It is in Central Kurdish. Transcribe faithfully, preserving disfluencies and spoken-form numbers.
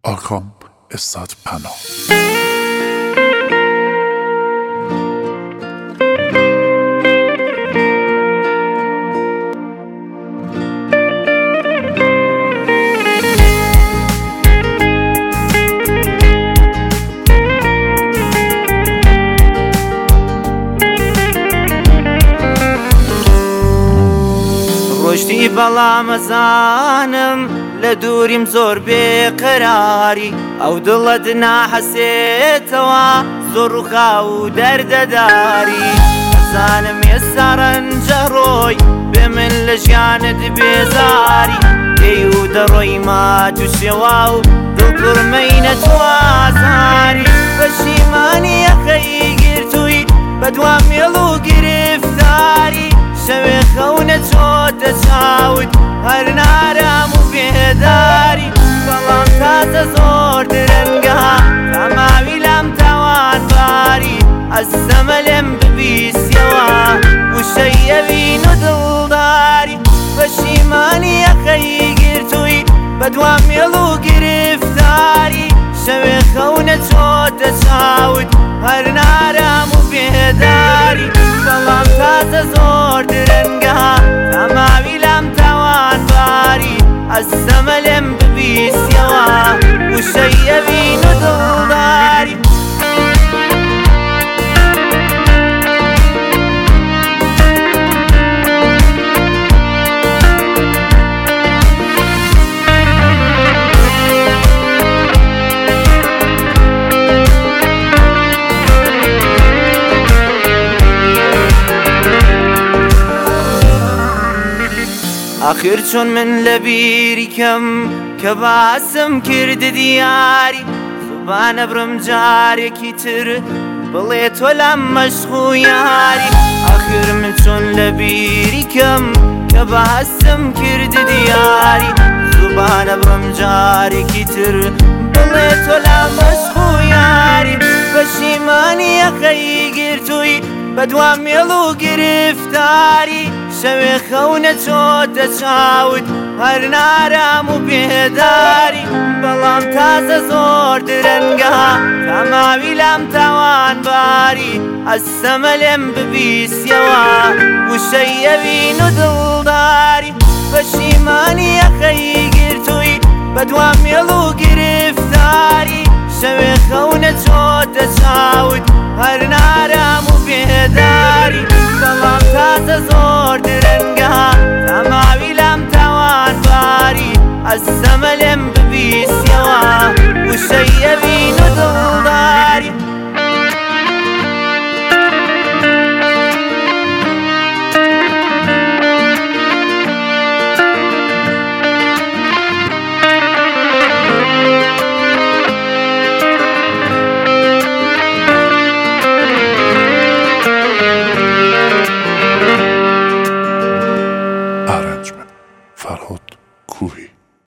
ئاکام ئێستات پەنا. ڕۆژتی بەڵام ئەزانم لە دووریم زۆر بێقەراری، ئەو دڵت ناحەسێتەوە زۆر ڕووخاو و دەردەداری. ئەزانم ئێستا ڕەنجە ڕۆی بێ من لە ژیانت بێزاری، دێی و دەڕۆی مات و شێوا و دڵپڕمەی نەتوازاری. پەشیمانی یەخەی گرتووی بەدوام مێڵ و گرفتاری، شەوێ خەونە چۆتە چاوت هەر نارام و بێداری. بەڵام تازە زۆر درەنگە تەماوی لام تاوانباری، ئەستەمە لێم ببیستیەوە وشەی ئەوین و دڵداری. پەشیمانی یەخەی گرتووی بەدوام مێڵ و گرفتاری، شەوێ خەونە چۆتە چاوت هەر نارام و بێداری. بەڵام تازە زۆر درەنگە تەماوی لام تاوانباری، ئەستەمە لێم ببیستیەوە وشەی ئەوین و دڵداری. ئاخر چۆن من لە بیریکەم کە باسم کرد دیاری، زوبانە برم جارێکی تر بڵێ تۆ لام مەشق و یاری. ئاخر من چۆن لە بیریکەم کە باسم کرد دیاری، زوبانە برم جارێکی تر بڵێ تۆ لام مەشق و یاری. پەشیمانی یەخەی گرتووی بەدوام مێڵ و گرفتاری، شەوێ خەونە چۆتە چاوت هەر نارام و بێداری. بەڵام تازە زۆر درەنگە تەماوی لام تاوانباری، ئەستەمە لێم ببیستیەوە وشەی ئەوین و دڵداری. پەشیمانی یەخەی گرتووی بەدوام مێڵ و گرفتاری، شەوێ خەونە چۆتە چاوت هەر نارام و بێداری. بەڵام تازە زۆر درەنگە تەماوی لام تاوانباری، ئەستەمە لێم ببیستیەوە وشەی ئەوین و